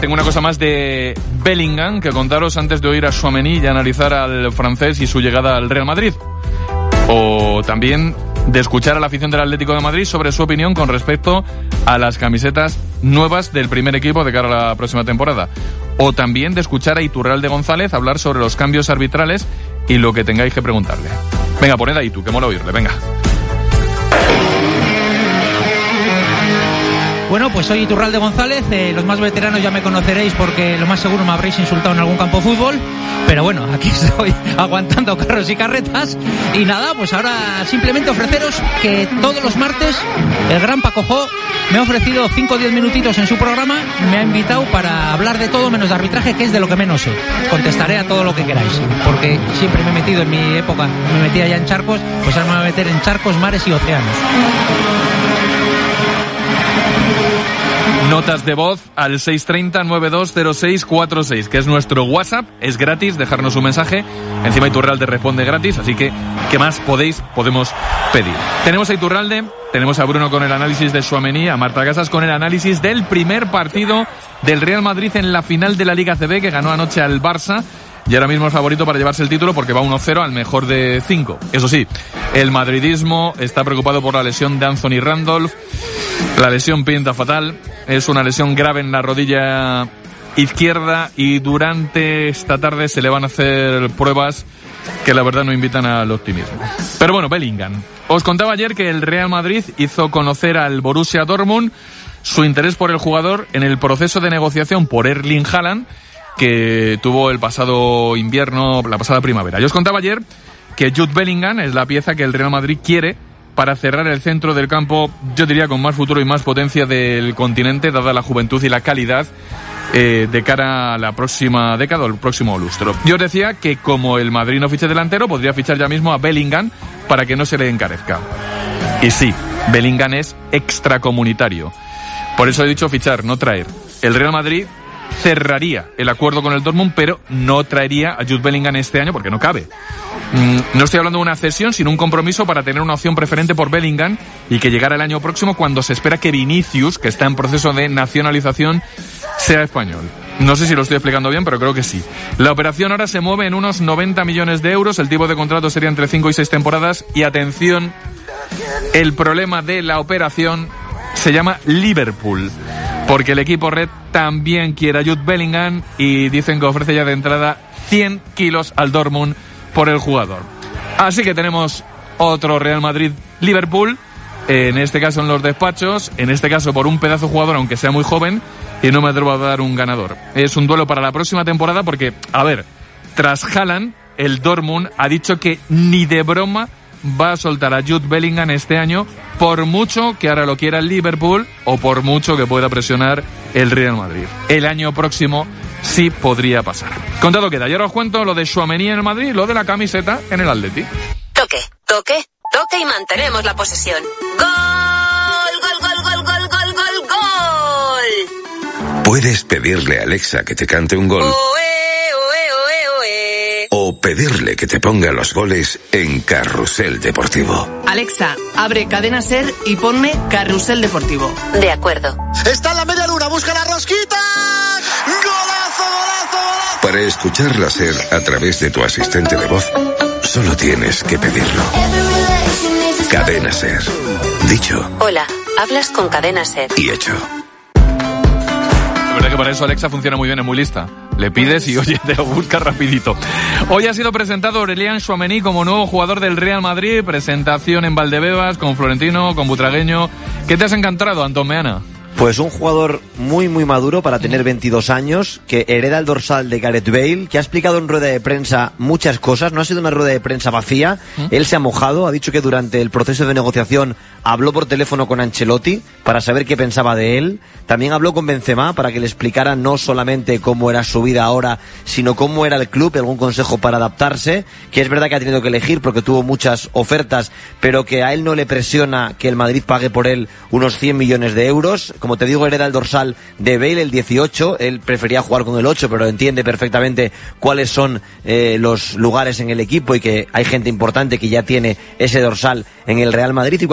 tengo una cosa más de Bellingham que contaros antes de oír a Tchouaméni y analizar al francés y su llegada al Real Madrid. O también de escuchar a la afición del Atlético de Madrid sobre su opinión con respecto a las camisetas nuevas del primer equipo de cara a la próxima temporada. O también de escuchar a Iturralde González hablar sobre los cambios arbitrales y lo que tengáis que preguntarle. Venga, poned ahí tú, que mola oírle, venga. Bueno, pues soy Iturralde González, los más veteranos ya me conoceréis porque lo más seguro me habréis insultado en algún campo de fútbol, pero bueno, aquí estoy aguantando carros y carretas y nada, pues ahora simplemente ofreceros que todos los martes el gran Paco Jo me ha ofrecido 5 o 10 minutitos en su programa, me ha invitado para hablar de todo menos de arbitraje, que es de lo que menos sé. Contestaré a todo lo que queráis, porque siempre me he metido en mi época, me metía ya en charcos, pues ahora me voy a meter en charcos, mares y océanos. Notas de voz al 630-920646, que es nuestro WhatsApp, es gratis, dejarnos un mensaje, encima Iturralde responde gratis, así que, ¿qué más podemos pedir? Tenemos a Iturralde, tenemos a Bruno con el análisis de Tchouaméni, a Marta Casas con el análisis del primer partido del Real Madrid en la final de la Liga CB, que ganó anoche al Barça, y ahora mismo es favorito para llevarse el título porque va 1-0 al mejor de 5. Eso sí, el madridismo está preocupado por la lesión de Anthony Randolph. La lesión pinta fatal, es una lesión grave en la rodilla izquierda y durante esta tarde se le van a hacer pruebas que la verdad no invitan al optimismo. Pero bueno, Bellingham. Os contaba ayer que el Real Madrid hizo conocer al Borussia Dortmund su interés por el jugador en el proceso de negociación por Erling Haaland que tuvo el pasado invierno, la pasada primavera. Yo os contaba ayer que Jude Bellingham es la pieza que el Real Madrid quiere para cerrar el centro del campo, yo diría con más futuro y más potencia del continente, dada la juventud y la calidad de cara a la próxima década o el próximo lustro. Yo os decía que como el Madrid no fiche delantero, podría fichar ya mismo a Bellingham para que no se le encarezca. Y sí, Bellingham es extracomunitario. Por eso he dicho fichar, no traer. El Real Madrid cerraría el acuerdo con el Dortmund, pero no traería a Jude Bellingham este año porque no cabe. No estoy hablando de una cesión, sino un compromiso para tener una opción preferente por Bellingham y que llegara el año próximo cuando se espera que Vinicius, que está en proceso de nacionalización, sea español. No sé si lo estoy explicando bien, pero creo que sí. La operación ahora se mueve en unos 90 millones de euros, el tipo de contrato sería entre 5 y 6 temporadas y atención, el problema de la operación se llama Liverpool, porque el equipo red también quiere a Jude Bellingham y dicen que ofrece ya de entrada 100 kilos al Dortmund por el jugador. Así que tenemos otro Real Madrid-Liverpool, en este caso en los despachos, en este caso por un pedazo jugador, aunque sea muy joven, y no me atrevo a dar un ganador. Es un duelo para la próxima temporada porque, a ver, tras Haaland, el Dortmund ha dicho que ni de broma va a soltar a Jude Bellingham este año, por mucho que ahora lo quiera el Liverpool o por mucho que pueda presionar el Real Madrid. El año próximo sí podría pasar. Contado queda. Y ahora os cuento lo de Tchouaméni en el Madrid y lo de la camiseta en el Atleti. Toque, toque, toque y mantenemos la posesión. ¡Gol! ¡Gol, gol, gol, gol, gol, gol, gol! Puedes pedirle a Alexa que te cante un gol. O pedirle que te ponga los goles en Carrusel Deportivo. Alexa, abre Cadena Ser y ponme Carrusel Deportivo. De acuerdo. Está en la media luna, busca la rosquita. ¡Golazo, golazo, golazo! Para escuchar la Ser a través de tu asistente de voz, solo tienes que pedirlo. Cadena Ser. Dicho. Hola, hablas con Cadena Ser. Y hecho. La verdad que para eso Alexa funciona muy bien, es muy lista. Le pides y oye, te lo busca rapidito. Hoy ha sido presentado Aurélien Tchouaméni como nuevo jugador del Real Madrid. Presentación en Valdebebas, con Florentino, con Butragueño. ¿Qué te has encantado, Antón Meana? Pues un jugador muy muy maduro para tener 22 años, que hereda el dorsal de Gareth Bale, que ha explicado en rueda de prensa muchas cosas, no ha sido una rueda de prensa vacía, él se ha mojado, ha dicho que durante el proceso de negociación habló por teléfono con Ancelotti para saber qué pensaba de él, también habló con Benzema para que le explicara no solamente cómo era su vida ahora, sino cómo era el club, algún consejo para adaptarse, que es verdad que ha tenido que elegir porque tuvo muchas ofertas, pero que a él no le presiona que el Madrid pague por él unos 100 millones de euros, como te digo, hereda el dorsal de Bale, el 18, él prefería jugar con el 8, pero entiende perfectamente cuáles son los lugares en el equipo y que hay gente importante que ya tiene ese dorsal en el Real Madrid.